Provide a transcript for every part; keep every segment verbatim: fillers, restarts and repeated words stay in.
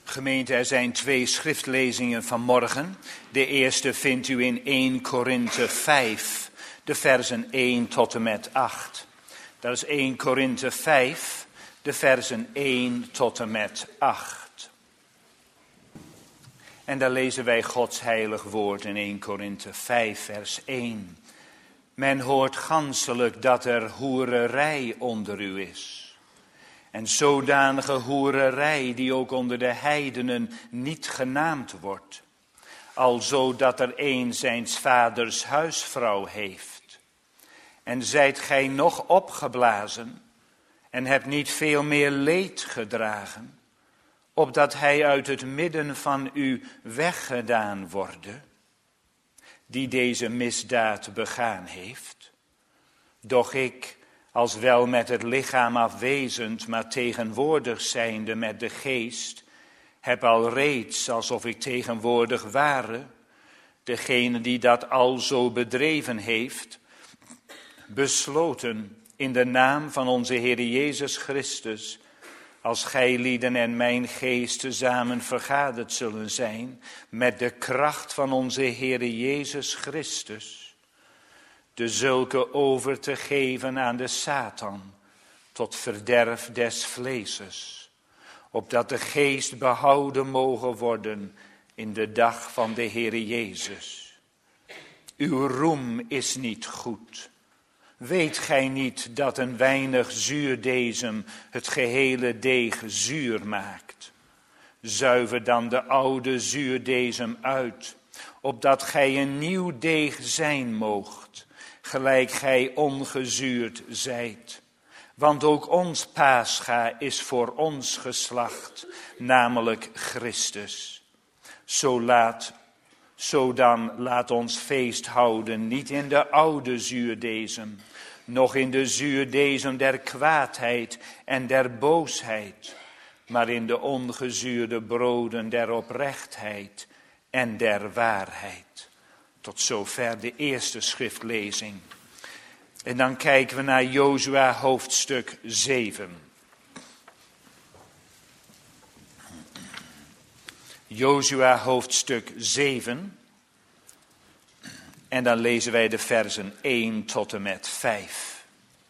Gemeente, er zijn twee schriftlezingen vanmorgen. De eerste vindt u in eerste Korinthe vijf, de versen één tot en met acht. Dat is eerste Korinthe vijf, de versen één tot en met acht. En daar lezen wij Gods heilig woord in eerste Korinthe vijf, vers één. Men hoort ganselijk dat er hoererij onder u is. En zodanige hoererij die ook onder de heidenen niet genaamd wordt. Alzo dat er een zijns vaders huisvrouw heeft. En zijt gij nog opgeblazen en hebt niet veel meer leed gedragen, opdat hij uit het midden van u weggedaan worde, die deze misdaad begaan heeft. Doch ik, als wel met het lichaam afwezend, maar tegenwoordig zijnde met de geest, heb al reeds, alsof ik tegenwoordig ware, degene die dat al zo bedreven heeft, besloten in de naam van onze Heer Jezus Christus, als gijlieden en mijn geest tezamen vergaderd zullen zijn, met de kracht van onze Heer Jezus Christus, de zulke over te geven aan de Satan, tot verderf des vleeses, opdat de geest behouden mogen worden in de dag van de Heer Jezus. Uw roem is niet goed. Weet gij niet dat een weinig zuurdezem het gehele deeg zuur maakt? Zuiver dan de oude zuurdezem uit, opdat gij een nieuw deeg zijn moogt, gelijk gij ongezuurd zijt. Want ook ons Pascha is voor ons geslacht, namelijk Christus. Zo laat, zo dan laat ons feest houden, niet in de oude zuurdezem, noch in de zuurdezem der kwaadheid en der boosheid, maar in de ongezuurde broden der oprechtheid en der waarheid. Tot zover de eerste schriftlezing. En dan kijken we naar Jozua hoofdstuk zeven. Jozua hoofdstuk zeven. En dan lezen wij de versen één tot en met vijf.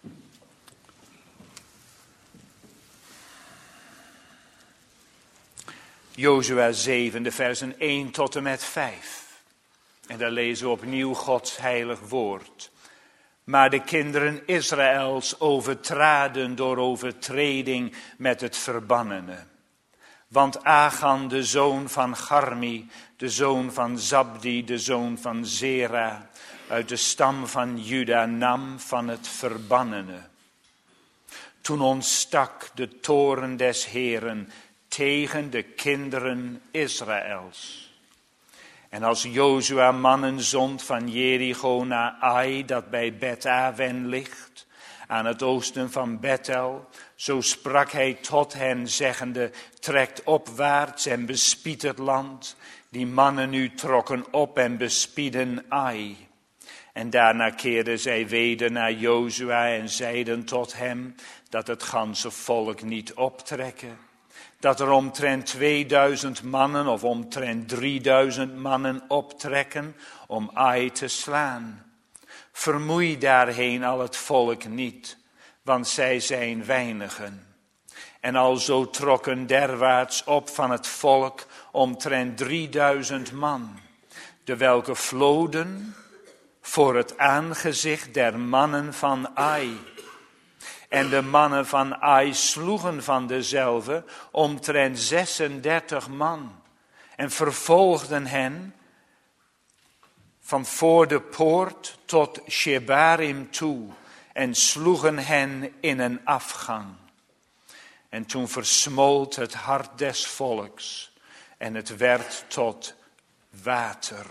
Jozua zeven, de versen één tot en met vijf. En daar lezen we opnieuw Gods heilig woord. Maar de kinderen Israëls overtraden door overtreding met het verbannene. Want Achan, de zoon van Garmi, de zoon van Zabdi, de zoon van Zera, uit de stam van Juda, nam van het verbannene. Toen ontstak de toorn des Heeren tegen de kinderen Israëls. En als Jozua mannen zond van Jericho naar Ai, dat bij Bet-Aven ligt, aan het oosten van Bethel, zo sprak hij tot hen, zeggende, trekt opwaarts en bespied het land. Die mannen nu trokken op en bespieden Ai. En daarna keerden zij weder naar Jozua en zeiden tot hem, dat het ganse volk niet optrekken. Dat er omtrent tweeduizend mannen of omtrent drieduizend mannen optrekken om Ai te slaan. Vermoei daarheen al het volk niet, want zij zijn weinigen. En alzo trokken derwaarts op van het volk omtrent drieduizend man, de welke vloden voor het aangezicht der mannen van Ai. En de mannen van Ai sloegen van dezelve omtrent zesendertig man en vervolgden hen van voor de poort tot Shebarim toe en sloegen hen in een afgang. En toen versmolt het hart des volks en het werd tot water.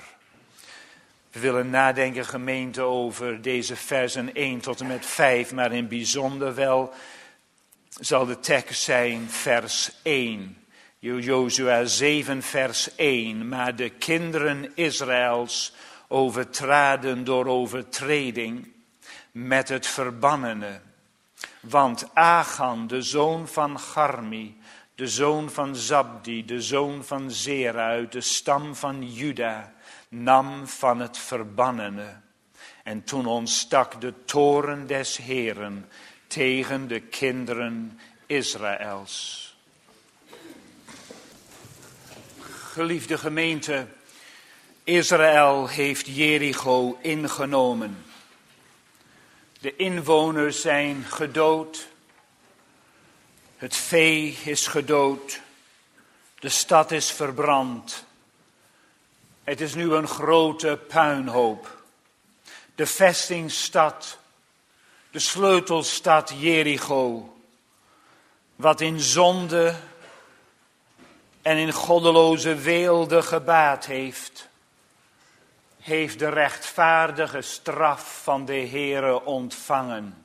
We willen nadenken, gemeente, over deze versen één tot en met vijf, maar in bijzonder wel zal de tekst zijn vers één. Jozua zeven vers één. Maar de kinderen Israëls overtraden door overtreding met het verbannene. Want Achan, de zoon van Garmi, de zoon van Zabdi, de zoon van Zera uit de stam van Juda, nam van het verbannene. En toen ontstak de toorn des Heeren tegen de kinderen Israëls. Geliefde gemeente, Israël heeft Jericho ingenomen. De inwoners zijn gedood. Het vee is gedood. De stad is verbrand. Het is nu een grote puinhoop. De vestingstad, de sleutelstad Jericho, wat in zonde en in goddeloze weelde gebaat heeft, heeft de rechtvaardige straf van de Heere ontvangen.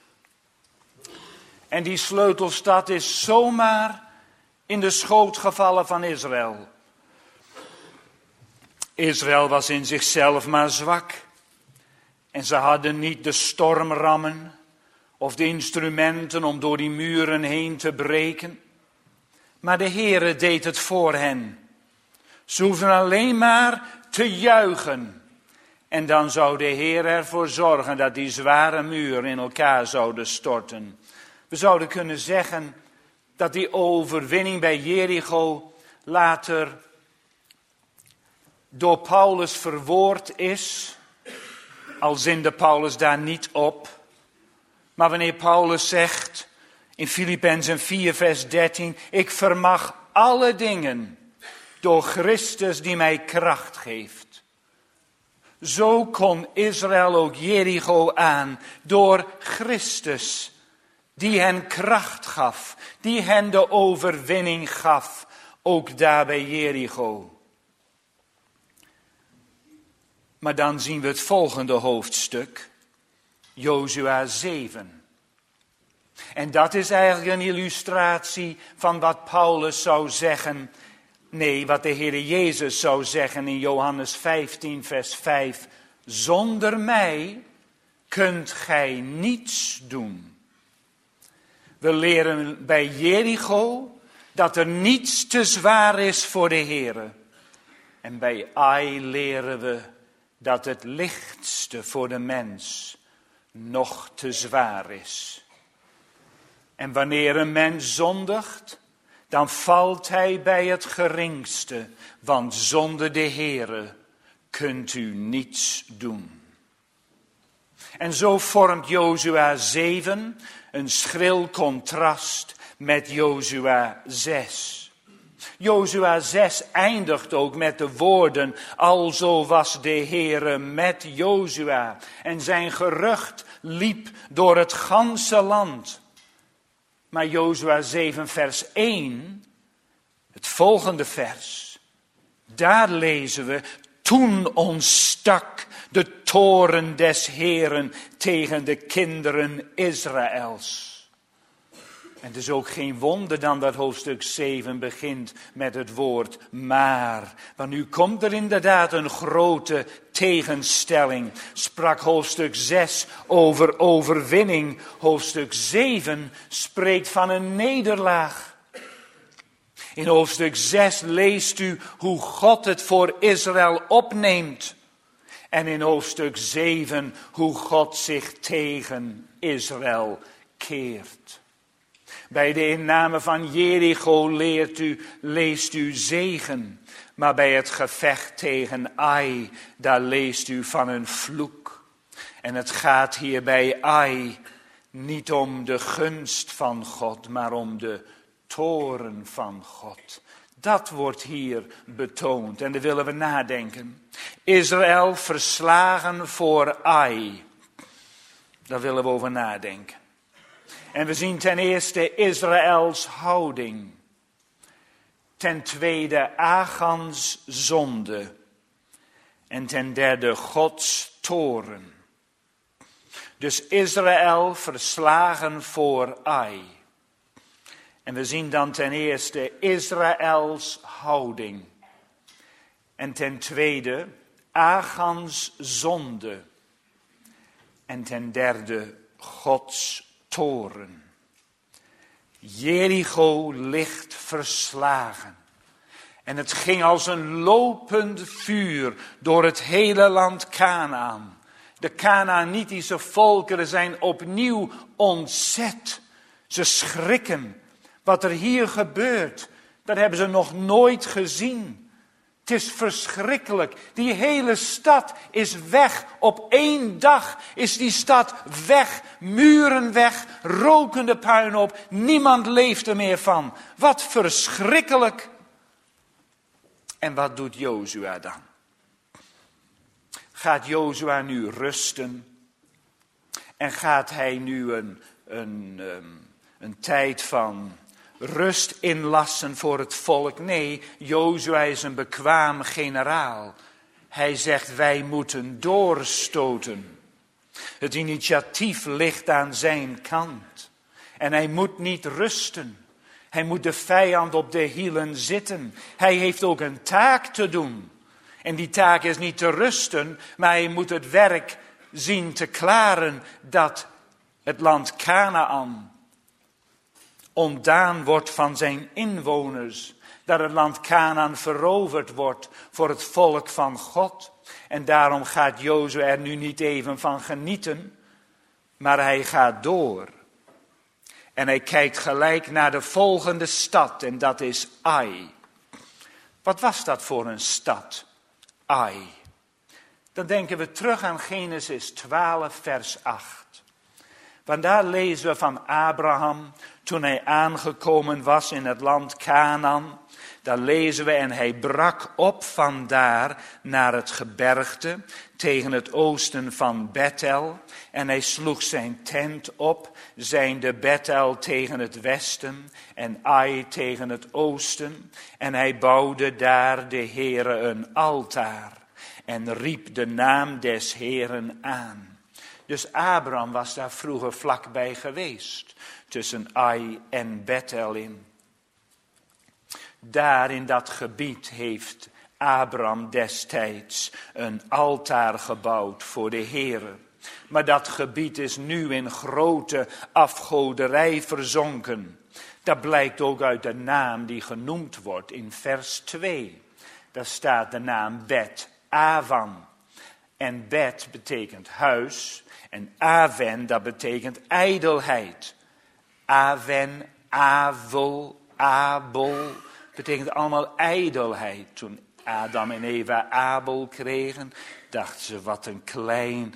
En die sleutelstad is zomaar in de schoot gevallen van Israël. Israël was in zichzelf maar zwak. En ze hadden niet de stormrammen of de instrumenten om door die muren heen te breken. Maar de Heere deed het voor hen. Ze hoefden alleen maar te juichen. En dan zou de Heer ervoor zorgen dat die zware muren in elkaar zouden storten. We zouden kunnen zeggen dat die overwinning bij Jericho later door Paulus verwoord is. Al zinde Paulus daar niet op. Maar wanneer Paulus zegt in Filippenzen vier vers dertien. Ik vermag alle dingen door Christus die mij kracht geeft. Zo kon Israël ook Jericho aan door Christus die hen kracht gaf. Die hen de overwinning gaf. Ook daar bij Jericho. Maar dan zien we het volgende hoofdstuk, Jozua zeven. En dat is eigenlijk een illustratie van wat Paulus zou zeggen. Nee, wat de Heer Jezus zou zeggen in Johannes vijftien vers vijf. Zonder mij kunt gij niets doen. We leren bij Jericho dat er niets te zwaar is voor de Heer. En bij Ai leren we dat het lichtste voor de mens nog te zwaar is. En wanneer een mens zondigt, dan valt hij bij het geringste, want zonder de Heere kunt u niets doen. En zo vormt Jozua zeven een schril contrast met Jozua zes. Jozua zes eindigt ook met de woorden, alzo was de Heere met Jozua. En zijn gerucht liep door het ganse land. Maar Jozua zeven vers één, het volgende vers, daar lezen we, toen ontstak de toorn des Heeren tegen de kinderen Israëls. En het is ook geen wonder dan dat hoofdstuk zeven begint met het woord maar. Want nu komt er inderdaad een grote tegenstelling. Sprak hoofdstuk zes over overwinning. Hoofdstuk zeven spreekt van een nederlaag. In hoofdstuk zes leest u hoe God het voor Israël opneemt. En in hoofdstuk zeven hoe God zich tegen Israël keert. Bij de inname van Jericho leert u, leest u zegen. Maar bij het gevecht tegen Ai, daar leest u van een vloek. En het gaat hier bij Ai niet om de gunst van God, maar om de toorn van God. Dat wordt hier betoond en daar willen we nadenken. Israël verslagen voor Ai. Daar willen we over nadenken. En we zien ten eerste Israëls houding. Ten tweede Agans zonde. En ten derde Gods toorn. Dus Israël verslagen voor Ai. En we zien dan ten eerste Israëls houding. En ten tweede Agans zonde. En ten derde Gods toorn. Jericho ligt verslagen. En het ging als een lopend vuur door het hele land Kanaan. De Kanaanitische volkeren zijn opnieuw ontzet. Ze schrikken. Wat er hier gebeurt, dat hebben ze nog nooit gezien. Het is verschrikkelijk. Die hele stad is weg. Op één dag is die stad weg. Muren weg, rokende puinhoop. Niemand leeft er meer van. Wat verschrikkelijk. En wat doet Jozua dan? Gaat Jozua nu rusten? En gaat hij nu een, een, een, een tijd van rust inlassen voor het volk? Nee, Jozua is een bekwaam generaal. Hij zegt, wij moeten doorstoten. Het initiatief ligt aan zijn kant. En hij moet niet rusten. Hij moet de vijand op de hielen zitten. Hij heeft ook een taak te doen. En die taak is niet te rusten, maar hij moet het werk zien te klaren dat het land Kanaan ontdaan wordt van zijn inwoners. Dat het land Kanaan veroverd wordt voor het volk van God. En daarom gaat Jozua er nu niet even van genieten, maar hij gaat door. En hij kijkt gelijk naar de volgende stad en dat is Ai. Wat was dat voor een stad? Ai. Dan denken we terug aan Genesis twaalf vers acht. Want daar lezen we van Abraham toen hij aangekomen was in het land Kanaan. Daar lezen we en hij brak op vandaar naar het gebergte tegen het oosten van Bethel. En hij sloeg zijn tent op, zijnde Bethel tegen het westen en Ai tegen het oosten. En hij bouwde daar de Heere een altaar en riep de naam des Heeren aan. Dus Abraham was daar vroeger vlakbij geweest, tussen Ai en Bethel in. Daar in dat gebied heeft Abraham destijds een altaar gebouwd voor de Heere. Maar dat gebied is nu in grote afgoderij verzonken. Dat blijkt ook uit de naam die genoemd wordt in vers twee. Daar staat de naam Bet Avan. En Bet betekent huis. En Aven, dat betekent ijdelheid. Aven, Avel, Abel, betekent allemaal ijdelheid. Toen Adam en Eva Abel kregen, dachten ze wat een klein,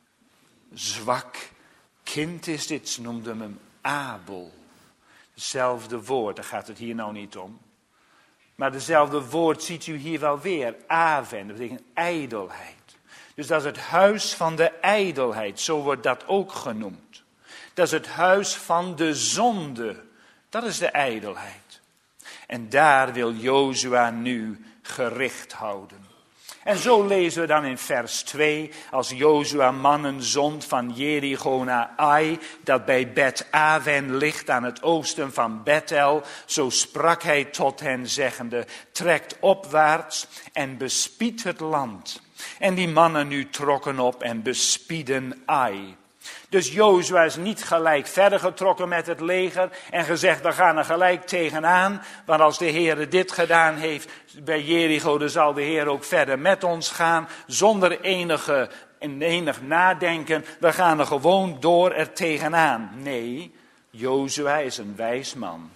zwak kind is dit. Ze noemden hem Abel. Hetzelfde woord, daar gaat het hier nou niet om. Maar dezelfde woord ziet u hier wel weer. Aven, dat betekent ijdelheid. Dus dat is het huis van de ijdelheid, zo wordt dat ook genoemd. Dat is het huis van de zonde, dat is de ijdelheid. En daar wil Jozua nu gericht houden. En zo lezen we dan in vers twee, als Jozua mannen zond van Jericho naar Ai, dat bij Bet Aven ligt aan het oosten van Bethel, zo sprak hij tot hen zeggende, trekt opwaarts en bespied het land. En die mannen nu trokken op en bespieden Ai. Dus Jozua is niet gelijk verder getrokken met het leger en gezegd, we gaan er gelijk tegenaan. Want als de Heer dit gedaan heeft bij Jericho, dan zal de Heer ook verder met ons gaan. Zonder enige, enig nadenken, we gaan er gewoon door er tegenaan. Nee, Jozua is een wijs man.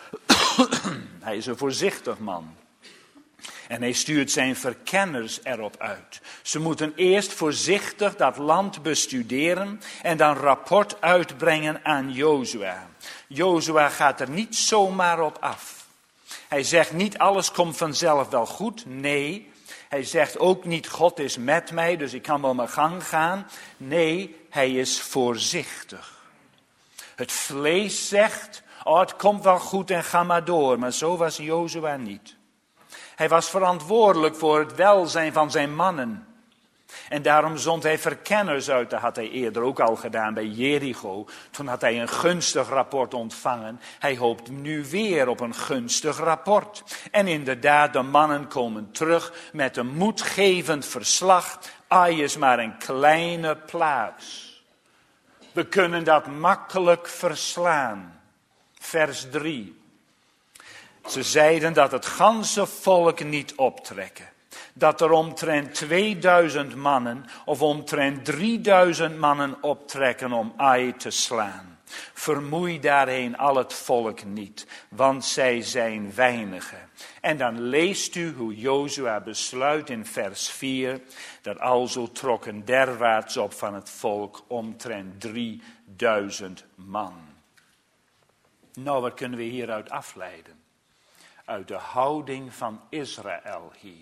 Hij is een voorzichtig man. En hij stuurt zijn verkenners erop uit. Ze moeten eerst voorzichtig dat land bestuderen en dan rapport uitbrengen aan Jozua. Jozua gaat er niet zomaar op af. Hij zegt niet alles komt vanzelf wel goed. Nee, hij zegt ook niet God is met mij, dus ik kan wel mijn gang gaan. Nee, hij is voorzichtig. Het vlees zegt, oh het komt wel goed en ga maar door. Maar zo was Jozua niet. Hij was verantwoordelijk voor het welzijn van zijn mannen. En daarom zond hij verkenners uit. Dat had hij eerder ook al gedaan bij Jericho. Toen had hij een gunstig rapport ontvangen. Hij hoopt nu weer op een gunstig rapport. En inderdaad, de mannen komen terug met een moedgevend verslag. Ai is maar een kleine plaats. We kunnen dat makkelijk verslaan. vers drie. Ze zeiden dat het ganse volk niet optrekken. Dat er omtrent tweeduizend mannen of omtrent drieduizend mannen optrekken om Ai te slaan. Vermoei daarheen al het volk niet, want zij zijn weinigen. En dan leest u hoe Jozua besluit in vers vier, dat alzo trokken derwaarts op van het volk omtrent drieduizend man. Nou, wat kunnen we hieruit afleiden? Uit de houding van Israël hier.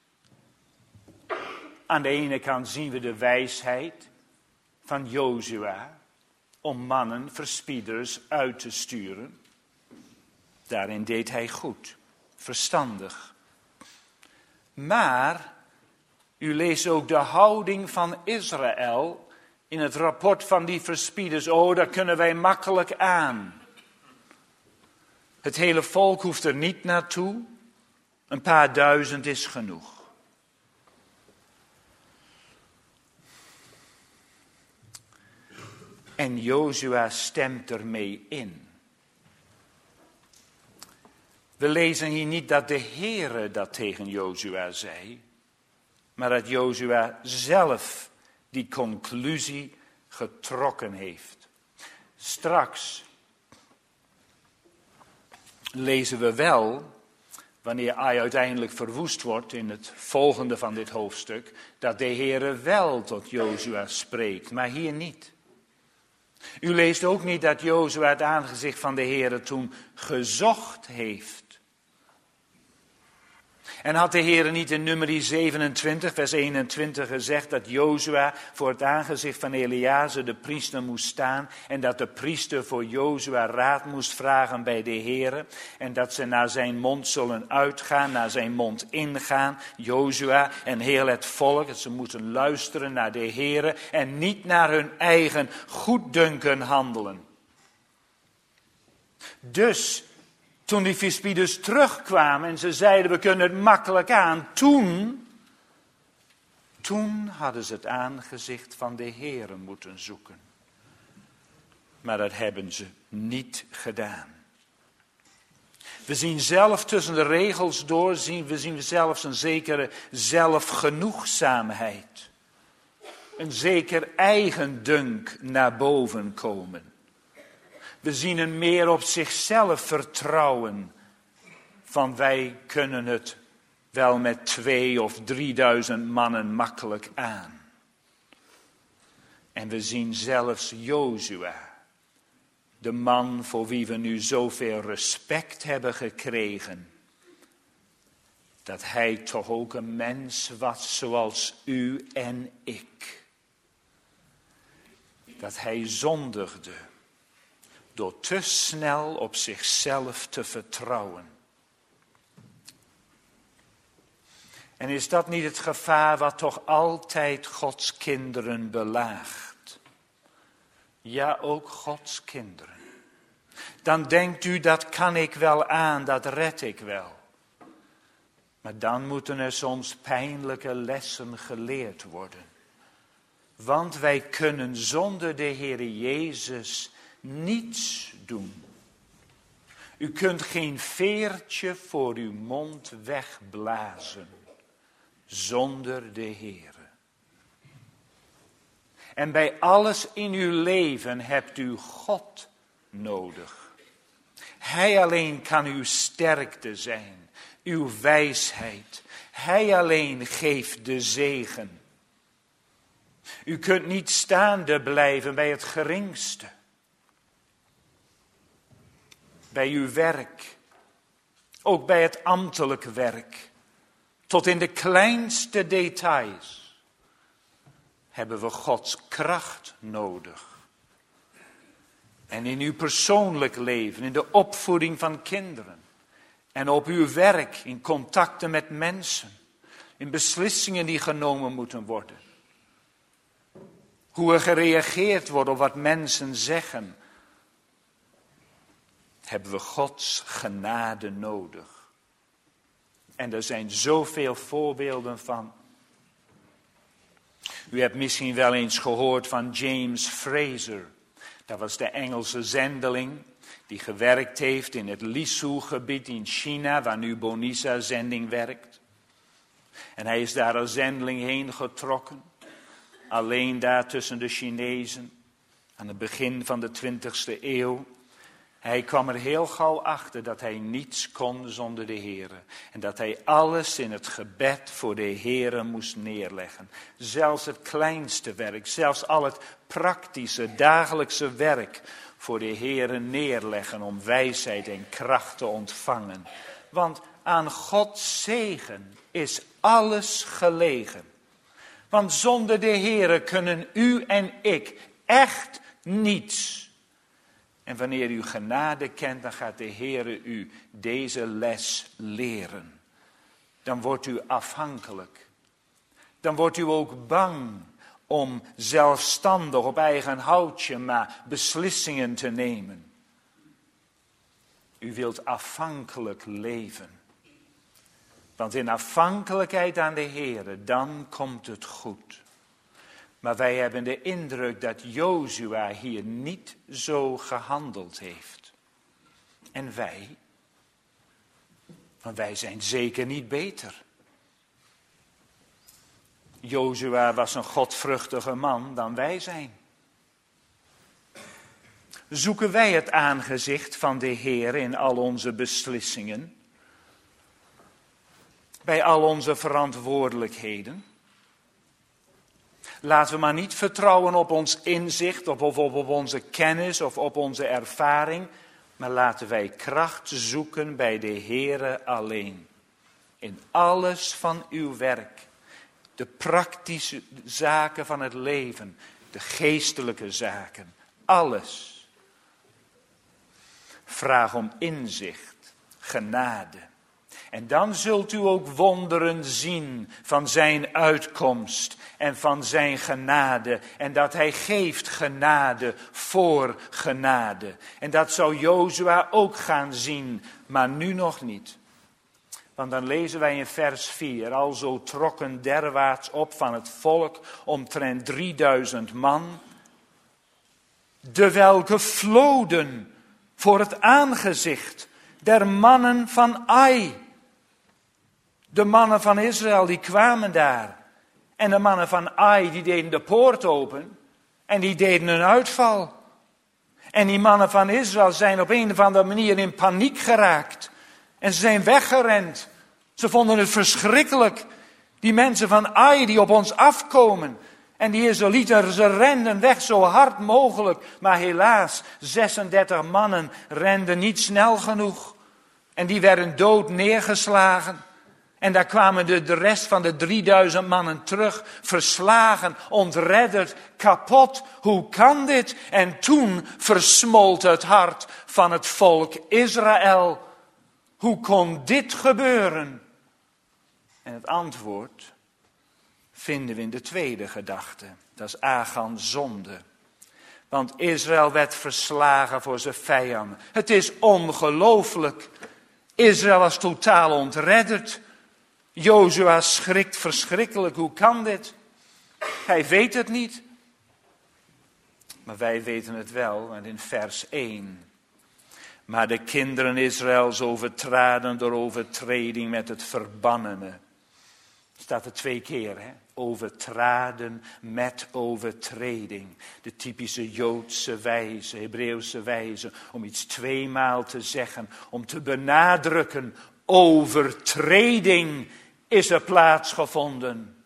Aan de ene kant zien we de wijsheid van Jozua om mannen, verspieders, uit te sturen. Daarin deed hij goed, verstandig. Maar u leest ook de houding van Israël in het rapport van die verspieders. Oh, daar kunnen wij makkelijk aan. Het hele volk hoeft er niet naartoe. Een paar duizend is genoeg. En Jozua stemt ermee in. We lezen hier niet dat de Heere dat tegen Jozua zei, maar dat Jozua zelf die conclusie getrokken heeft. Straks lezen we wel, wanneer Ai uiteindelijk verwoest wordt in het volgende van dit hoofdstuk, dat de Heere wel tot Jozua spreekt, maar hier niet. U leest ook niet dat Jozua het aangezicht van de Heere toen gezocht heeft. En had de Heere niet in Numeri zevenentwintig, vers eenentwintig gezegd dat Jozua voor het aangezicht van Eleazar de priester moest staan en dat de priester voor Jozua raad moest vragen bij de Heere en dat ze naar zijn mond zullen uitgaan, naar zijn mond ingaan, Jozua en heel het volk, dat ze moeten luisteren naar de Heere en niet naar hun eigen goeddunken handelen. Dus toen die verspieders terugkwamen en ze zeiden we kunnen het makkelijk aan, toen, toen hadden ze het aangezicht van de Heere moeten zoeken. Maar dat hebben ze niet gedaan. We zien zelf tussen de regels door, zien, we zien zelfs een zekere zelfgenoegzaamheid. Een zeker eigendunk naar boven komen. We zien een meer op zichzelf vertrouwen van wij kunnen het wel met twee of drieduizend mannen makkelijk aan. En we zien zelfs Jozua, de man voor wie we nu zoveel respect hebben gekregen, dat hij toch ook een mens was zoals u en ik. Dat hij zondigde door te snel op zichzelf te vertrouwen. En is dat niet het gevaar wat toch altijd Gods kinderen belaagt? Ja, ook Gods kinderen. Dan denkt u, dat kan ik wel aan, dat red ik wel. Maar dan moeten er soms pijnlijke lessen geleerd worden. Want wij kunnen zonder de Heere Jezus niets doen. U kunt geen veertje voor uw mond wegblazen zonder de Heere. En bij alles in uw leven hebt u God nodig. Hij alleen kan uw sterkte zijn, uw wijsheid. Hij alleen geeft de zegen. U kunt niet staande blijven bij het geringste. Bij uw werk, ook bij het ambtelijk werk, tot in de kleinste details, hebben we Gods kracht nodig. En in uw persoonlijk leven, in de opvoeding van kinderen, en op uw werk, in contacten met mensen, in beslissingen die genomen moeten worden. Hoe er gereageerd wordt op wat mensen zeggen, hebben we Gods genade nodig. En er zijn zoveel voorbeelden van. U hebt misschien wel eens gehoord van James Fraser. Dat was de Engelse zendeling die gewerkt heeft in het Lisu-gebied in China, waar nu Bonisa-zending werkt. En hij is daar als zendeling heen getrokken, alleen daar tussen de Chinezen, aan het begin van de twintigste eeuw. Hij kwam er heel gauw achter dat hij niets kon zonder de Heere. En dat hij alles in het gebed voor de Heere moest neerleggen. Zelfs het kleinste werk, zelfs al het praktische, dagelijkse werk voor de Heere neerleggen om wijsheid en kracht te ontvangen. Want aan Gods zegen is alles gelegen. Want zonder de Heere kunnen u en ik echt niets. En wanneer u genade kent, dan gaat de Heere u deze les leren. Dan wordt u afhankelijk. Dan wordt u ook bang om zelfstandig op eigen houtje maar beslissingen te nemen. U wilt afhankelijk leven. Want in afhankelijkheid aan de Heere, dan komt het goed. Maar wij hebben de indruk dat Jozua hier niet zo gehandeld heeft. En wij? Want wij zijn zeker niet beter. Jozua was een godvruchtige man dan wij zijn. Zoeken wij het aangezicht van de Heer in al onze beslissingen? Bij al onze verantwoordelijkheden? Laten we maar niet vertrouwen op ons inzicht, of op, op onze kennis of op onze ervaring. Maar laten wij kracht zoeken bij de Heere alleen. In alles van uw werk. De praktische zaken van het leven. De geestelijke zaken. Alles. Vraag om inzicht, genade. En dan zult u ook wonderen zien van zijn uitkomst en van zijn genade. En dat hij geeft genade voor genade. En dat zou Jozua ook gaan zien, maar nu nog niet. Want dan lezen wij in vers vier, alzo trokken derwaarts op van het volk omtrent drieduizend man, de welke vloden voor het aangezicht der mannen van Ai. De mannen van Israël die kwamen daar. En de mannen van Ai die deden de poort open. En die deden een uitval. En die mannen van Israël zijn op een of andere manier in paniek geraakt. En ze zijn weggerend. Ze vonden het verschrikkelijk. Die mensen van Ai die op ons afkomen. En die Israëlieten, ze renden weg zo hard mogelijk. Maar helaas, zesendertig mannen renden niet snel genoeg. En die werden dood neergeslagen. En daar kwamen de, de rest van de drieduizend mannen terug, verslagen, ontredderd, kapot. Hoe kan dit? En toen versmolt het hart van het volk Israël. Hoe kon dit gebeuren? En het antwoord vinden we in de tweede gedachte. Dat is Achans zonde. Want Israël werd verslagen voor zijn vijanden. Het is ongelooflijk. Israël was totaal ontredderd. Jozua schrikt verschrikkelijk. Hoe kan dit? Hij weet het niet. Maar wij weten het wel, want in vers één. Maar de kinderen Israëls overtraden door overtreding met het verbannene. Staat er twee keer, hè? Overtraden met overtreding. De typische Joodse wijze, Hebreeuwse wijze, om iets tweemaal te zeggen, om te benadrukken. Overtreding is er plaatsgevonden.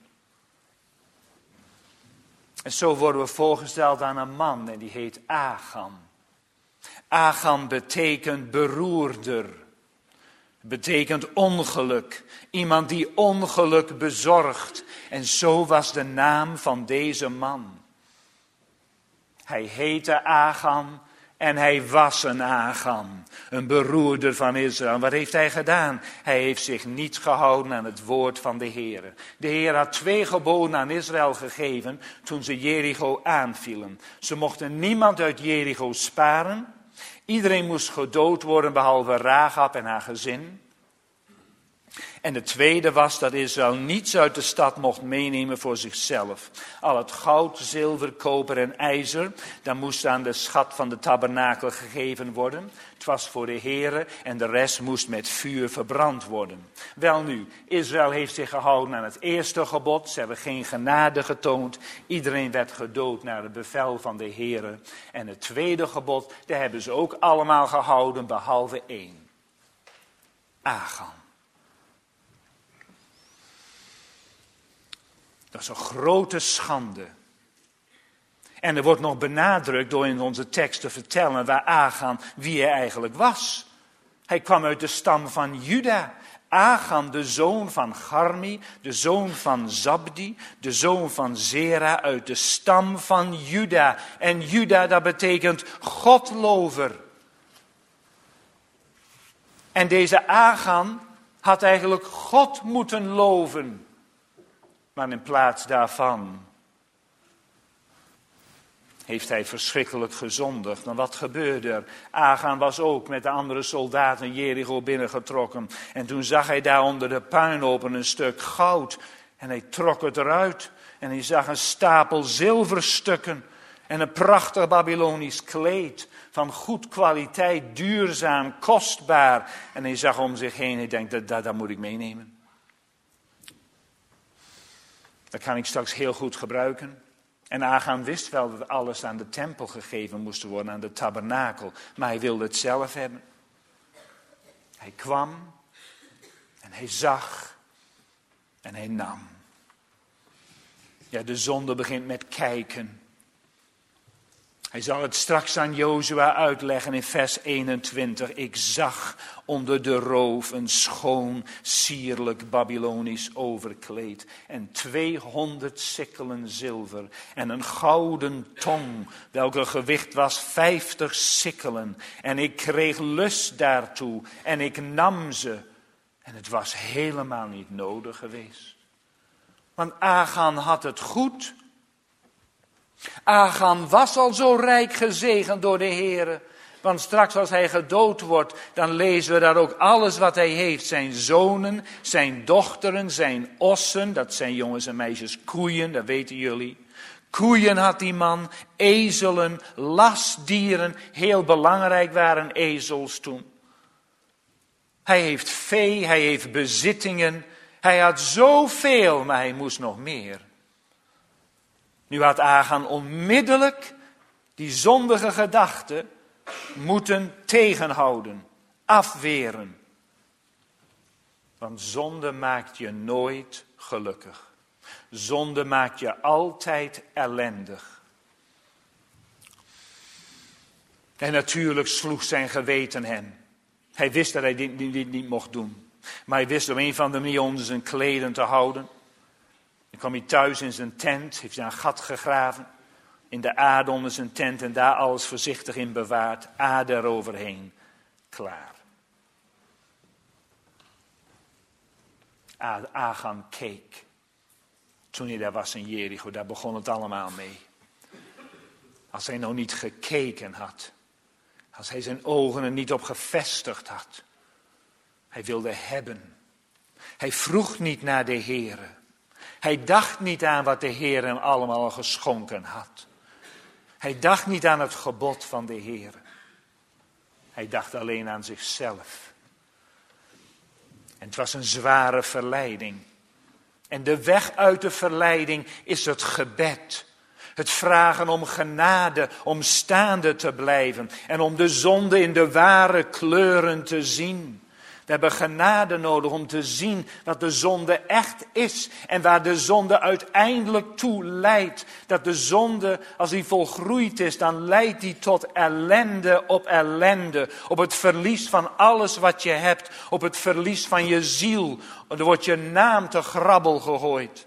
En zo worden we voorgesteld aan een man en die heet Achan. Achan betekent beroerder. Betekent ongeluk. Iemand die ongeluk bezorgt. En zo was de naam van deze man. Hij heette Achan en hij was een Achan. Een beroerder van Israël. Wat heeft hij gedaan? Hij heeft zich niet gehouden aan het woord van de Heer. De Heer had twee geboden aan Israël gegeven toen ze Jericho aanvielen. Ze mochten niemand uit Jericho sparen. Iedereen moest gedood worden behalve Rahab en haar gezin. En de tweede was dat Israël niets uit de stad mocht meenemen voor zichzelf. Al het goud, zilver, koper en ijzer, dat moest aan de schat van de tabernakel gegeven worden. Het was voor de Here en de rest moest met vuur verbrand worden. Welnu, Israël heeft zich gehouden aan het eerste gebod. Ze hebben geen genade getoond. Iedereen werd gedood naar het bevel van de Here. En het tweede gebod, daar hebben ze ook allemaal gehouden, behalve één. Achan. Dat is een grote schande. En er wordt nog benadrukt door in onze tekst te vertellen waar Achan, wie hij eigenlijk was. Hij kwam uit de stam van Juda. Achan, de zoon van Garmi, de zoon van Zabdi, de zoon van Zera, uit de stam van Juda. En Juda, dat betekent Godlover. En deze Achan had eigenlijk God moeten loven. Maar in plaats daarvan heeft hij verschrikkelijk gezondigd. En wat gebeurde er? Achan was ook met de andere soldaten Jericho binnengetrokken. En toen zag hij daar onder de puinhopen een stuk goud. En hij trok het eruit. En hij zag een stapel zilverstukken. En een prachtig Babylonisch kleed. Van goed kwaliteit, duurzaam, kostbaar. En hij zag om zich heen. Hij denkt, dat, dat, dat moet ik meenemen. Dat kan ik straks heel goed gebruiken. En Achan wist wel dat alles aan de tempel gegeven moest worden, aan de tabernakel. Maar hij wilde het zelf hebben. Hij kwam en hij zag en hij nam. Ja, de zonde begint met kijken. Hij zal het straks aan Jozua uitleggen in vers eenentwintig. Ik zag onder de roof een schoon, sierlijk Babylonisch overkleed. En tweehonderd sikkelen zilver. En een gouden tong, welke gewicht was vijftig sikkelen. En ik kreeg lust daartoe. En ik nam ze. En het was helemaal niet nodig geweest. Want Achan had het goed. Achan was al zo rijk gezegend door de Heere. Want straks als hij gedood wordt, dan lezen we daar ook alles wat hij heeft. Zijn zonen, zijn dochteren, zijn ossen. Dat zijn jongens en meisjes koeien, dat weten jullie. Koeien had die man, ezelen, lastdieren. Heel belangrijk waren ezels toen. Hij heeft vee, hij heeft bezittingen. Hij had zoveel, maar hij moest nog meer. Nu had Achan onmiddellijk die zondige gedachte moeten tegenhouden, afweren. Want zonde maakt je nooit gelukkig. Zonde maakt je altijd ellendig. En natuurlijk sloeg zijn geweten hem. Hij wist dat hij dit, dit, dit niet mocht doen. Maar hij wist op een van de manieren onder zijn kleden te houden. Dan kwam hij thuis in zijn tent, heeft hij een gat gegraven. In de aarde onder zijn tent en daar alles voorzichtig in bewaard. Aarde eroverheen. Klaar. Achan keek. Toen hij daar was in Jericho, daar begon het allemaal mee. Als hij nou niet gekeken had. Als hij zijn ogen er niet op gevestigd had. Hij wilde hebben. Hij vroeg niet naar de Heere. Hij dacht niet aan wat de Heer hem allemaal geschonken had. Hij dacht niet aan het gebod van de Heer. Hij dacht alleen aan zichzelf. En het was een zware verleiding. En de weg uit de verleiding is het gebed. Het vragen om genade, om staande te blijven. En om de zonde in de ware kleuren te zien. We hebben genade nodig om te zien wat de zonde echt is. En waar de zonde uiteindelijk toe leidt. Dat de zonde, als die volgroeid is, dan leidt die tot ellende op ellende. Op het verlies van alles wat je hebt. Op het verlies van je ziel. Er wordt je naam te grabbel gegooid.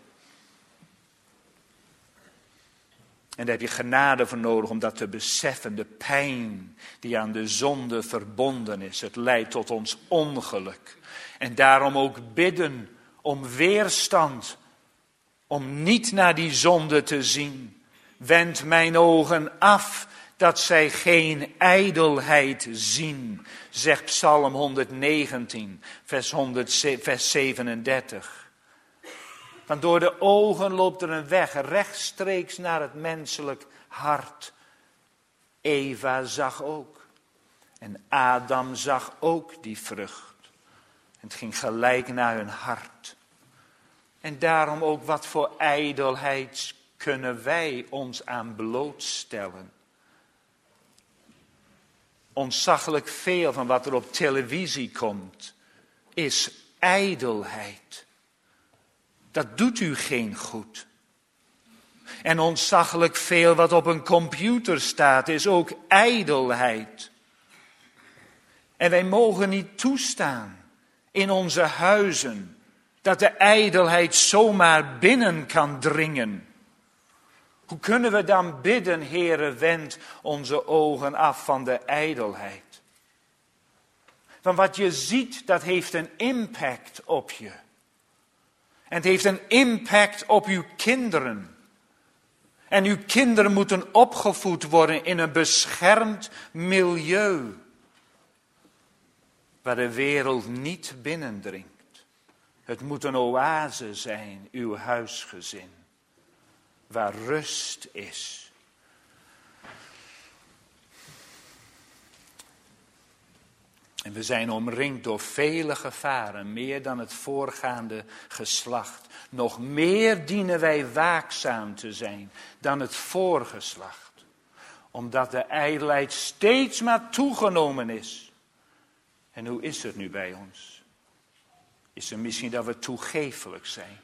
En daar heb je genade voor nodig om dat te beseffen. De pijn die aan de zonde verbonden is. Het leidt tot ons ongeluk. En daarom ook bidden om weerstand. Om niet naar die zonde te zien. Wend mijn ogen af dat zij geen ijdelheid zien, zegt Psalm honderdnegentien, vers, honderd, vers zevenendertig. Want door de ogen loopt er een weg rechtstreeks naar het menselijk hart. Eva zag ook. En Adam zag ook die vrucht. En het ging gelijk naar hun hart. En daarom ook, wat voor ijdelheid kunnen wij ons aan blootstellen? Ontzaglijk veel van wat er op televisie komt, is ijdelheid. Dat doet u geen goed. En ontzaglijk veel wat op een computer staat, is ook ijdelheid. En wij mogen niet toestaan in onze huizen dat de ijdelheid zomaar binnen kan dringen. Hoe kunnen we dan bidden, Heere, wend onze ogen af van de ijdelheid? Want wat je ziet, dat heeft een impact op je. En het heeft een impact op uw kinderen. En uw kinderen moeten opgevoed worden in een beschermd milieu. Waar de wereld niet binnendringt. Het moet een oase zijn, uw huisgezin. Waar rust is. En we zijn omringd door vele gevaren, meer dan het voorgaande geslacht. Nog meer dienen wij waakzaam te zijn dan het voorgeslacht. Omdat de ijdelheid steeds maar toegenomen is. En hoe is het nu bij ons? Is het misschien dat we toegeeflijk zijn?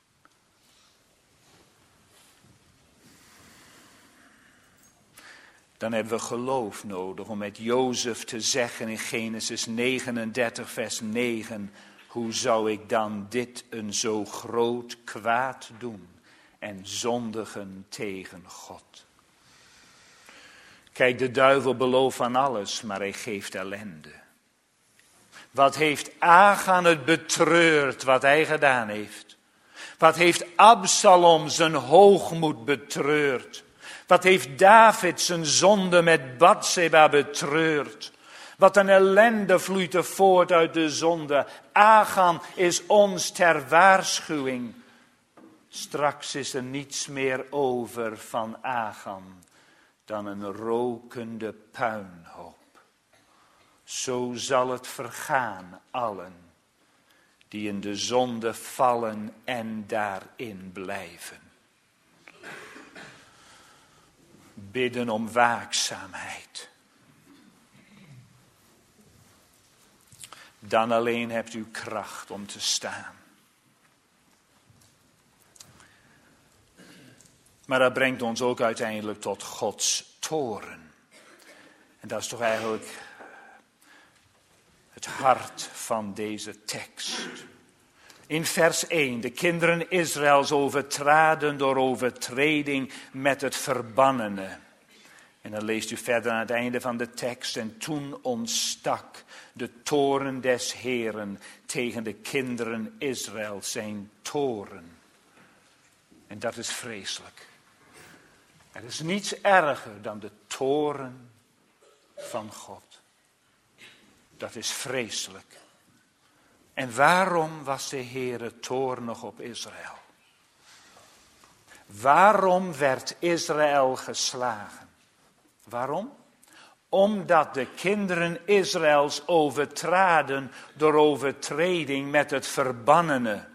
Dan hebben we geloof nodig om met Jozef te zeggen in Genesis negenendertig vers negen. Hoe zou ik dan dit een zo groot kwaad doen en zondigen tegen God? Kijk, de duivel belooft van alles, maar hij geeft ellende. Wat heeft Achan het betreurd wat hij gedaan heeft? Wat heeft Absalom zijn hoogmoed betreurd? Wat heeft David zijn zonde met Batseba betreurd? Wat een ellende vloeit er voort uit de zonde. Achan is ons ter waarschuwing. Straks is er niets meer over van Achan dan een rokende puinhoop. Zo zal het vergaan allen die in de zonde vallen en daarin blijven. Bidden om waakzaamheid. Dan alleen hebt u kracht om te staan. Maar dat brengt ons ook uiteindelijk tot Gods toorn. En dat is toch eigenlijk het hart van deze tekst. In vers één, de kinderen Israëls overtraden door overtreding met het verbannene. En dan leest u verder aan het einde van de tekst. En toen ontstak de toorn des Heeren tegen de kinderen Israël, zijn toorn. En dat is vreselijk. Er is niets erger dan de toorn van God. Dat is vreselijk. En waarom was de Heere toornig op Israël? Waarom werd Israël geslagen? Waarom? Omdat de kinderen Israëls overtraden door overtreding met het verbannene.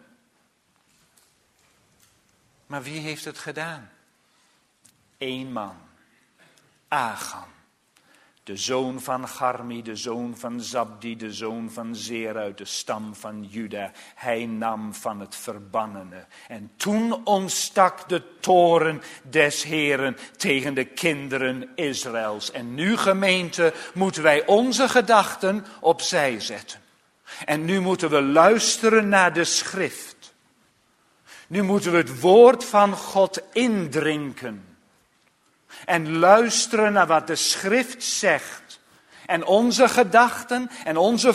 Maar wie heeft het gedaan? Eén man, Achan. De zoon van Garmi, de zoon van Zabdi, de zoon van Zeer uit de stam van Juda. Hij nam van het verbannene. En toen ontstak de toorn des Heeren tegen de kinderen Israëls. En nu, gemeente, moeten wij onze gedachten opzij zetten. En nu moeten we luisteren naar de schrift. Nu moeten we het woord van God indrinken. En luisteren naar wat de schrift zegt. En onze gedachten en onze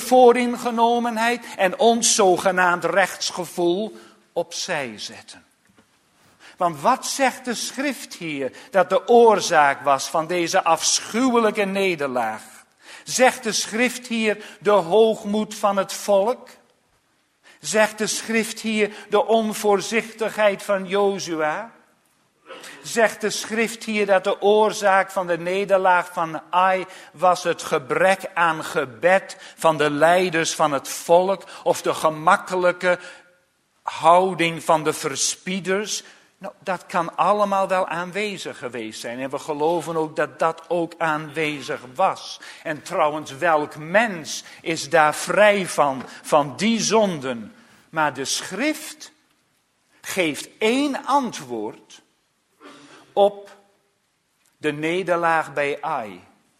vooringenomenheid en ons zogenaamd rechtsgevoel opzij zetten. Want wat zegt de schrift hier dat de oorzaak was van deze afschuwelijke nederlaag? Zegt de schrift hier de hoogmoed van het volk? Zegt de schrift hier de onvoorzichtigheid van Jozua? Zegt de schrift hier dat de oorzaak van de nederlaag van Ai was het gebrek aan gebed van de leiders van het volk of de gemakkelijke houding van de verspieders? Nou, dat kan allemaal wel aanwezig geweest zijn. En we geloven ook dat dat ook aanwezig was. En trouwens, welk mens is daar vrij van, van die zonden? Maar de schrift geeft één antwoord op de nederlaag bij Ai.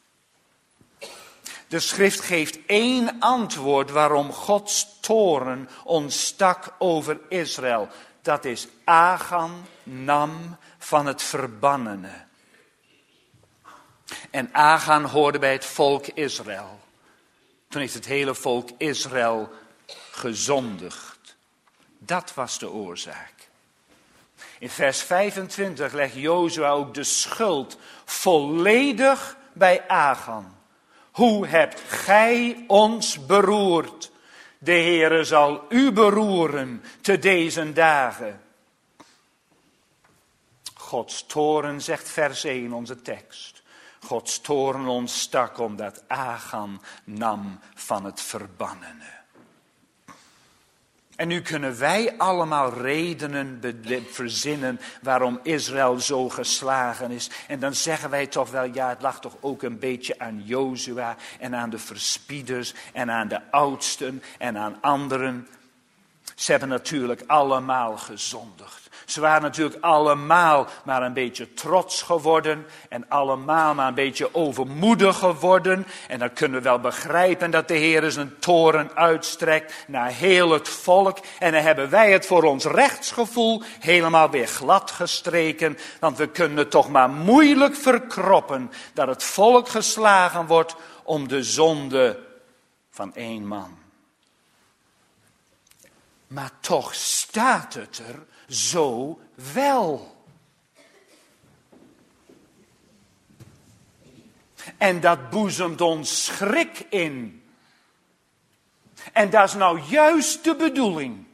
De schrift geeft één antwoord waarom Gods toorn ontstak over Israël. Dat is Achan nam van het verbannene. En Achan hoorde bij het volk Israël. Toen heeft het hele volk Israël gezondigd. Dat was de oorzaak. In vers vijfentwintig legt Jozua ook de schuld volledig bij Achan. Hoe hebt gij ons beroerd? De Heere zal u beroeren te deze dagen. Gods toorn, zegt vers één, onze tekst. Gods toorn ontstak omdat Achan nam van het verbannene. En nu kunnen wij allemaal redenen verzinnen waarom Israël zo geslagen is. En dan zeggen wij toch wel, ja, het lag toch ook een beetje aan Jozua en aan de verspieders en aan de oudsten en aan anderen. Ze hebben natuurlijk allemaal gezondigd. Ze waren natuurlijk allemaal maar een beetje trots geworden en allemaal maar een beetje overmoedig geworden. En dan kunnen we wel begrijpen dat de Heer zijn toorn uitstrekt naar heel het volk. En dan hebben wij het voor ons rechtsgevoel helemaal weer glad gestreken. Want we kunnen het toch maar moeilijk verkroppen dat het volk geslagen wordt om de zonde van één man. Maar toch staat het er zo wel. En dat boezemt ons schrik in. En dat is nou juist de bedoeling.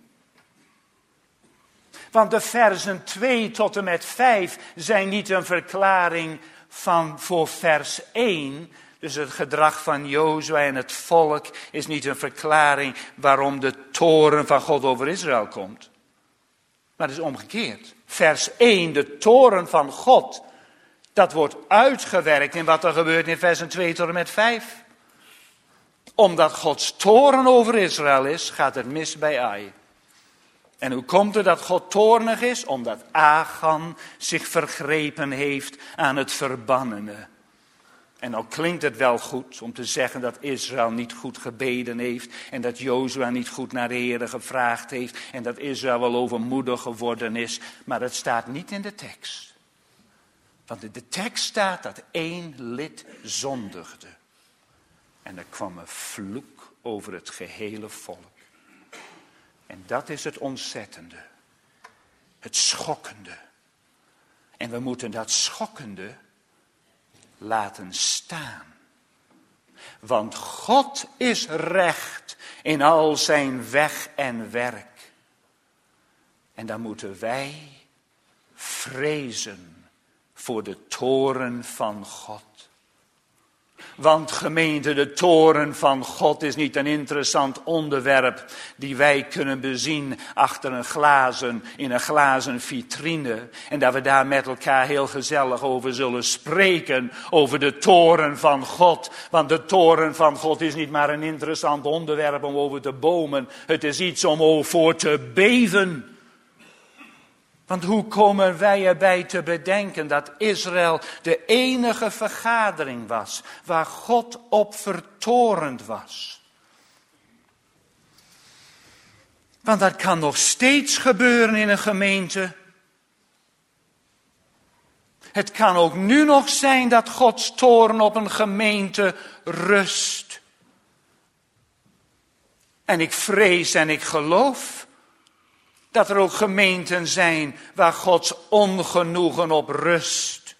Want de versen twee tot en met vijf zijn niet een verklaring van voor vers één. Dus het gedrag van Jozua en het volk is niet een verklaring waarom de toorn van God over Israël komt. Maar het is omgekeerd. Vers één, de toorn van God, dat wordt uitgewerkt in wat er gebeurt in versen twee tot en met vijf. Omdat Gods toorn over Israël is, gaat het mis bij Ai. En hoe komt het dat God toornig is? Omdat Achan zich vergrepen heeft aan het verbannene. En nou klinkt het wel goed om te zeggen dat Israël niet goed gebeden heeft. En dat Jozua niet goed naar de Heere gevraagd heeft. En dat Israël wel overmoedig geworden is. Maar het staat niet in de tekst. Want in de tekst staat dat één lid zondigde. En er kwam een vloek over het gehele volk. En dat is het ontzettende. Het schokkende. En we moeten dat schokkende laten staan. Want God is recht in al zijn weg en werk. En dan moeten wij vrezen voor de toorn van God. Want gemeente, de toorn van God is niet een interessant onderwerp die wij kunnen bezien achter een glazen, in een glazen vitrine. En dat we daar met elkaar heel gezellig over zullen spreken, over de toorn van God. Want de toorn van God is niet maar een interessant onderwerp om over te bomen. Het is iets om over voor te beven. Want hoe komen wij erbij te bedenken dat Israël de enige vergadering was waar God op vertorend was? Want dat kan nog steeds gebeuren in een gemeente. Het kan ook nu nog zijn dat Gods toorn op een gemeente rust. En ik vrees en ik geloof Dat er ook gemeenten zijn waar Gods ongenoegen op rust.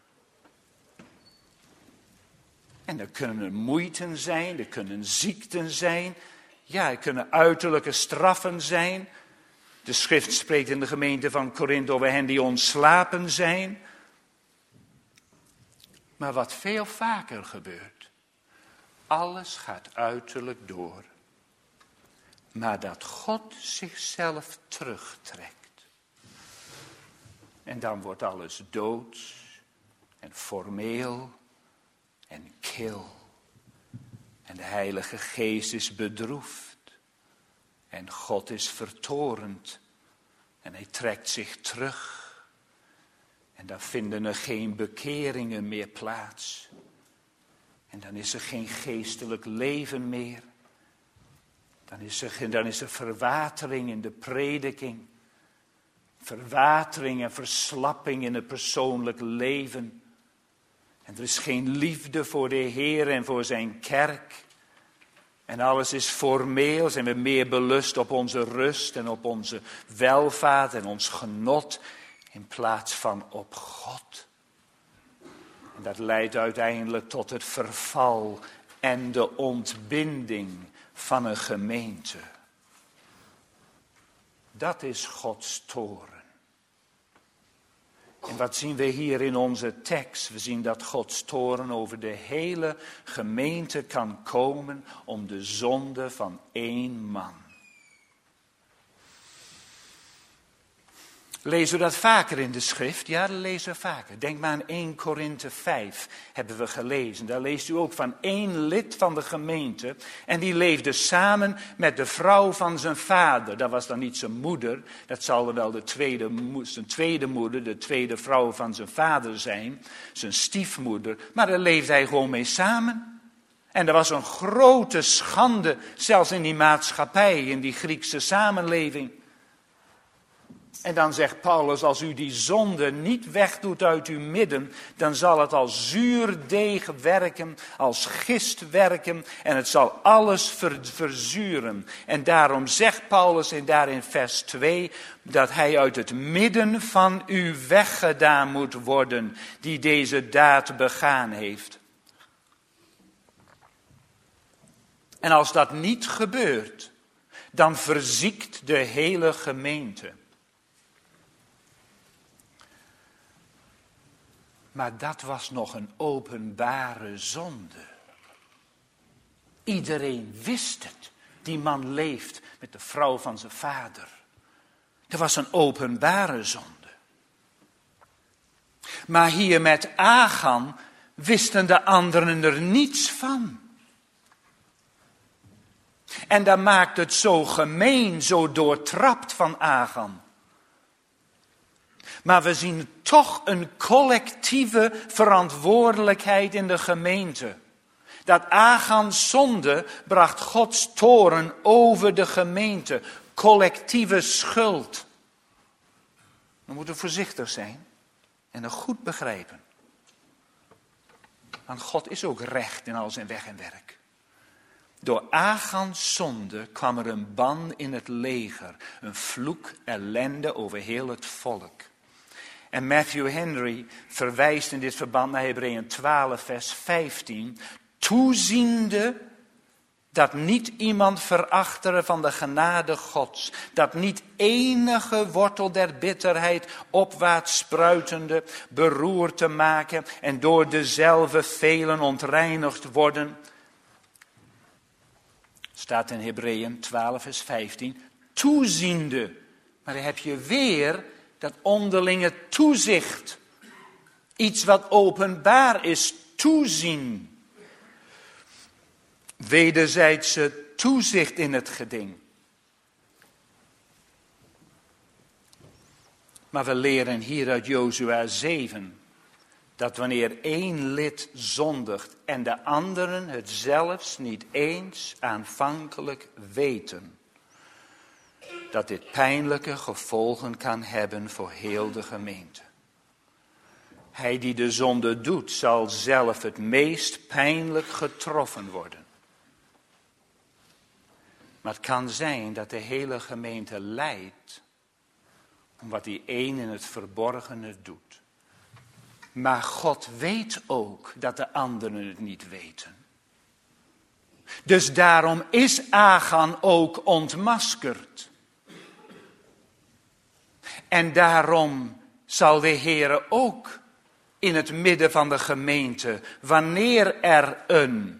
En er kunnen moeiten zijn, er kunnen ziekten zijn. Ja, er kunnen uiterlijke straffen zijn. De schrift spreekt in de gemeente van Korinthe over hen die ontslapen zijn. Maar wat veel vaker gebeurt, alles gaat uiterlijk door. Maar dat God zichzelf terugtrekt. En dan wordt alles doods en formeel en kil. En de Heilige Geest is bedroefd. En God is vertorend. En hij trekt zich terug. En dan vinden er geen bekeringen meer plaats. En dan is er geen geestelijk leven meer. Dan is er, dan is er verwatering in de prediking. Verwatering en verslapping in het persoonlijk leven. En er is geen liefde voor de Heer en voor zijn kerk. En alles is formeel, zijn we meer belust op onze rust en op onze welvaart en ons genot. In plaats van op God. En dat leidt uiteindelijk tot het verval en de ontbinding van een gemeente. Dat is Gods toorn. En wat zien we hier in onze tekst? We zien dat Gods toorn over de hele gemeente kan komen om de zonde van één man. Lezen we dat vaker in de schrift? Ja, dat lezen we vaker. Denk maar aan eerste Korinthe vijf, hebben we gelezen. Daar leest u ook van één lid van de gemeente. En die leefde samen met de vrouw van zijn vader. Dat was dan niet zijn moeder. Dat zal wel de tweede, zijn tweede moeder, de tweede vrouw van zijn vader zijn. Zijn stiefmoeder. Maar daar leefde hij gewoon mee samen. En er was een grote schande, zelfs in die maatschappij, in die Griekse samenleving. En dan zegt Paulus, als u die zonde niet wegdoet uit uw midden, dan zal het als zuurdeeg werken, als gist werken en het zal alles ver, verzuren. En daarom zegt Paulus in daar in vers twee, dat hij uit het midden van u weggedaan moet worden, die deze daad begaan heeft. En als dat niet gebeurt, dan verziekt de hele gemeente. Maar dat was nog een openbare zonde. Iedereen wist het. Die man leeft met de vrouw van zijn vader. Dat was een openbare zonde. Maar hier met Achan wisten de anderen er niets van. En dat maakt het zo gemeen, zo doortrapt van Achan. Maar we zien toch een collectieve verantwoordelijkheid in de gemeente. Dat Achans zonde bracht Gods toorn over de gemeente. Collectieve schuld. We moeten voorzichtig zijn en dat goed begrijpen. Want God is ook recht in al zijn weg en werk. Door Achans zonde kwam er een ban in het leger. Een vloek, ellende over heel het volk. En Matthew Henry verwijst in dit verband naar Hebreeën twaalf vers vijftien. Toeziende dat niet iemand verachteren van de genade Gods. Dat niet enige wortel der bitterheid opwaarts spruitende beroerd te maken. En door dezelfde velen ontreinigd worden. Staat in Hebreeën twaalf vers vijftien. Toeziende. Maar dan heb je weer dat onderlinge toezicht. Iets wat openbaar is. Toezien. Wederzijdse toezicht in het geding. Maar we leren hier uit Jozua zeven. Dat wanneer één lid zondigt en de anderen het zelfs niet eens aanvankelijk weten. Dat dit pijnlijke gevolgen kan hebben voor heel de gemeente. Hij die de zonde doet zal zelf het meest pijnlijk getroffen worden. Maar het kan zijn dat de hele gemeente lijdt Omdat die een in het verborgene doet. Maar God weet ook dat de anderen het niet weten. Dus daarom is Achan ook ontmaskerd. En daarom zal de Heere ook in het midden van de gemeente, wanneer er een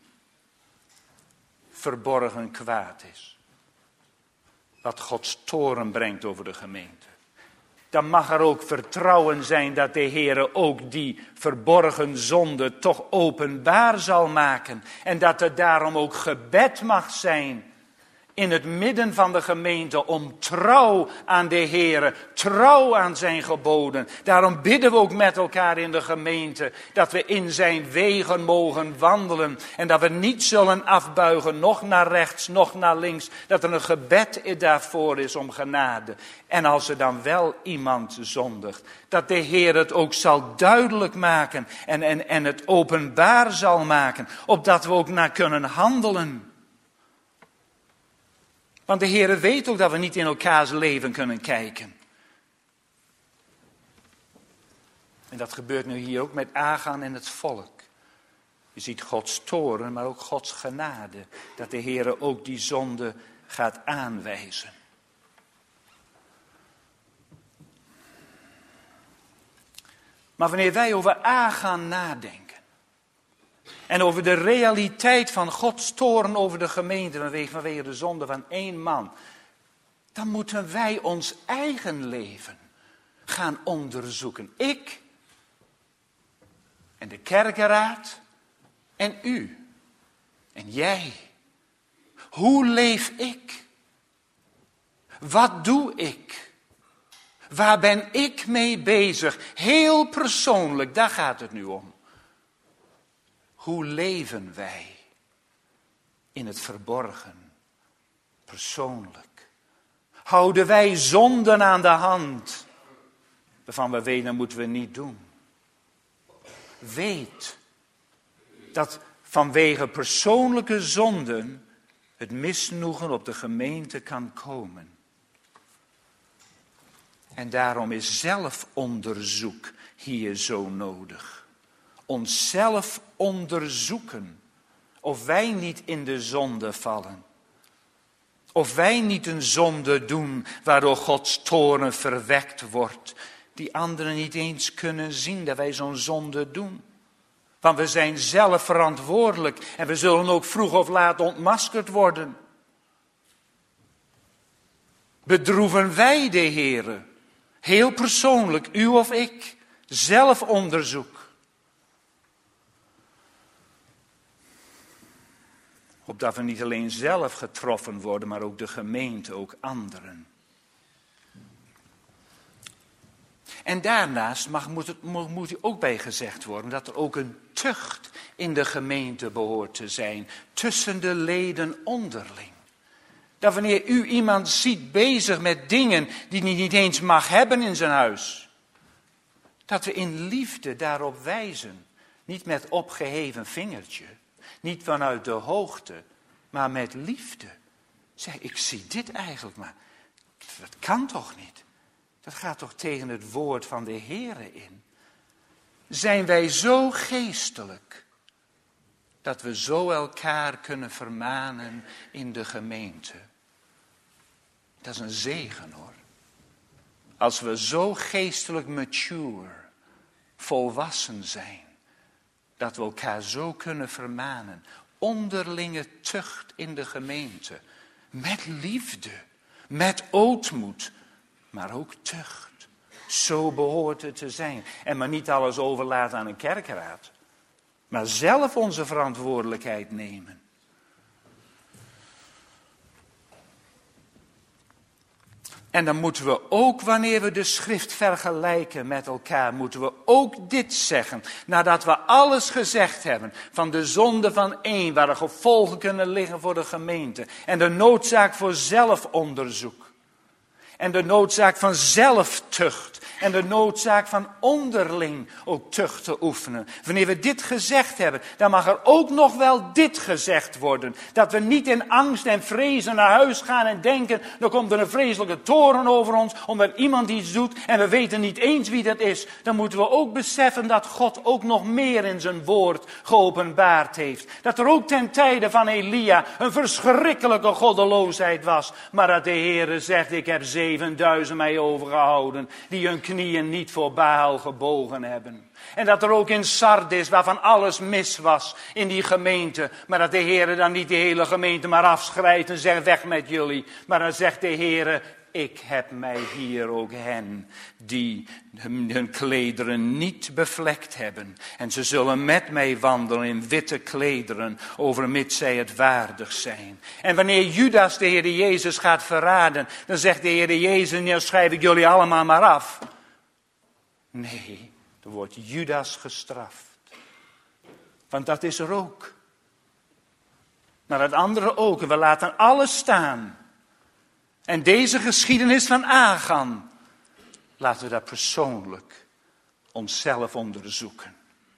verborgen kwaad is, wat Gods toorn brengt over de gemeente, dan mag er ook vertrouwen zijn dat de Heere ook die verborgen zonde toch openbaar zal maken. En dat er daarom ook gebed mag zijn in het midden van de gemeente om trouw aan de Heere, trouw aan zijn geboden. Daarom bidden we ook met elkaar in de gemeente dat we in zijn wegen mogen wandelen. En dat we niet zullen afbuigen, nog naar rechts, nog naar links. Dat er een gebed daarvoor is om genade. En als er dan wel iemand zondigt, dat de Heer het ook zal duidelijk maken en, en, en het openbaar zal maken. Opdat we ook naar kunnen handelen. Want de Heere weet ook dat we niet in elkaars leven kunnen kijken. En dat gebeurt nu hier ook met Achan en het volk. Je ziet Gods toorn, maar ook Gods genade. Dat de Heere ook die zonde gaat aanwijzen. Maar wanneer wij over Achan nadenken. En over de realiteit van Gods toorn over de gemeente vanwege de zonde van één man. Dan moeten wij ons eigen leven gaan onderzoeken. Ik en de kerkenraad en u en jij. Hoe leef ik? Wat doe ik? Waar ben ik mee bezig? Heel persoonlijk, daar gaat het nu om. Hoe leven wij in het verborgen, persoonlijk? Houden wij zonden aan de hand, waarvan we weten dat moeten we niet doen? Weet dat vanwege persoonlijke zonden het misnoegen op de gemeente kan komen. En daarom is zelfonderzoek hier zo nodig. Onszelf onderzoeken of wij niet in de zonde vallen. Of wij niet een zonde doen waardoor Gods toorn verwekt wordt. Die anderen niet eens kunnen zien dat wij zo'n zonde doen. Want we zijn zelf verantwoordelijk en we zullen ook vroeg of laat ontmaskerd worden. Bedroeven wij de Heere, heel persoonlijk, u of ik, zelfonderzoek. Opdat we niet alleen zelf getroffen worden, maar ook de gemeente, ook anderen. En daarnaast mag, moet, het, moet er ook bij gezegd worden dat er ook een tucht in de gemeente behoort te zijn. Tussen de leden onderling. Dat wanneer u iemand ziet bezig met dingen die hij niet eens mag hebben in zijn huis. Dat we in liefde daarop wijzen. Niet met opgeheven vingertje. Niet vanuit de hoogte, maar met liefde. Zeg, ik zie dit eigenlijk, maar dat kan toch niet? Dat gaat toch tegen het woord van de Heere in? Zijn wij zo geestelijk, dat we zo elkaar kunnen vermanen in de gemeente? Dat is een zegen hoor. Als we zo geestelijk mature, volwassen zijn. Dat we elkaar zo kunnen vermanen. Onderlinge tucht in de gemeente. Met liefde. Met ootmoed. Maar ook tucht. Zo behoort het te zijn. En maar niet alles overlaten aan een kerkenraad. Maar zelf onze verantwoordelijkheid nemen. En dan moeten we ook, wanneer we de schrift vergelijken met elkaar, moeten we ook dit zeggen. Nadat we alles gezegd hebben van de zonde van één, waar de gevolgen kunnen liggen voor de gemeente. En de noodzaak voor zelfonderzoek. En de noodzaak van zelftucht. En de noodzaak van onderling ook tucht te oefenen. Wanneer we dit gezegd hebben, dan mag er ook nog wel dit gezegd worden. Dat we niet in angst en vrezen naar huis gaan en denken, er komt er een vreselijke toren over ons, omdat iemand iets doet en we weten niet eens wie dat is. Dan moeten we ook beseffen dat God ook nog meer in zijn woord geopenbaard heeft. Dat er ook ten tijde van Elia een verschrikkelijke goddeloosheid was. Maar dat de Heere zegt, ik heb zevenduizend mij overgehouden, die hun knieën niet voor Baal gebogen hebben. En dat er ook in Sardis, waarvan alles mis was in die gemeente, maar dat de Heere dan niet de hele gemeente maar afschrijft en zegt, weg met jullie. Maar dan zegt de Heere, ik heb mij hier ook hen die hun klederen niet bevlekt hebben. En ze zullen met mij wandelen in witte klederen, overmits zij het waardig zijn. En wanneer Judas de Heer Jezus gaat verraden, dan zegt de Heer Jezus, nou schrijf ik jullie allemaal maar af. Nee, er wordt Judas gestraft. Want dat is er ook. Maar het andere ook. En we laten alles staan. En deze geschiedenis van Achan, laten we dat persoonlijk onszelf onderzoeken.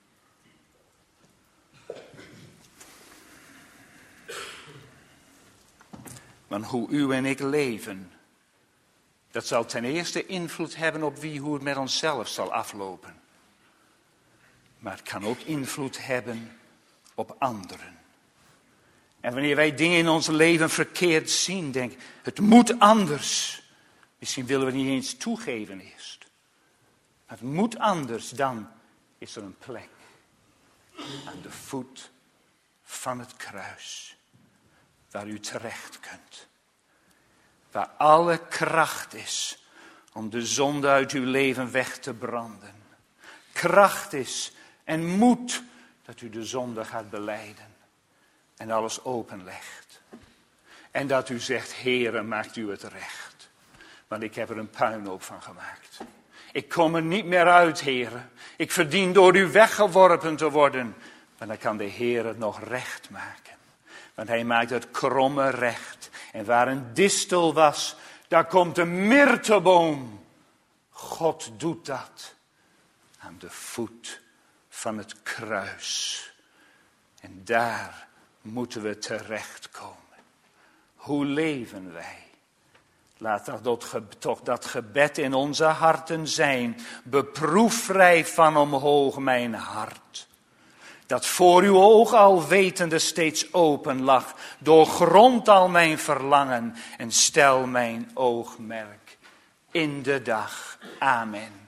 Want hoe u en ik leven, dat zal ten eerste invloed hebben op wie, hoe het met onszelf zal aflopen. Maar het kan ook invloed hebben op anderen. En wanneer wij dingen in ons leven verkeerd zien, denk ik, het moet anders. Misschien willen we het niet eens toegeven eerst. Maar het moet anders, dan is er een plek aan de voet van het kruis. Waar u terecht kunt. Waar alle kracht is om de zonde uit uw leven weg te branden. Kracht is en moed dat u de zonde gaat belijden. En alles openlegt. En dat u zegt, Heere, maakt u het recht. Want ik heb er een puinhoop van gemaakt. Ik kom er niet meer uit, Heere. Ik verdien door u weggeworpen te worden. Maar dan kan de Heer het nog recht maken. Want hij maakt het kromme recht. En waar een distel was, daar komt een myrteboom. God doet dat. Aan de voet van het kruis. En daar moeten we terechtkomen. Hoe leven wij? Laat dat, toch dat gebed in onze harten zijn. Beproef vrij van omhoog mijn hart. Dat voor uw oog al wetende steeds open lag. Doorgrond al mijn verlangen en stel mijn oogmerk in de dag. Amen.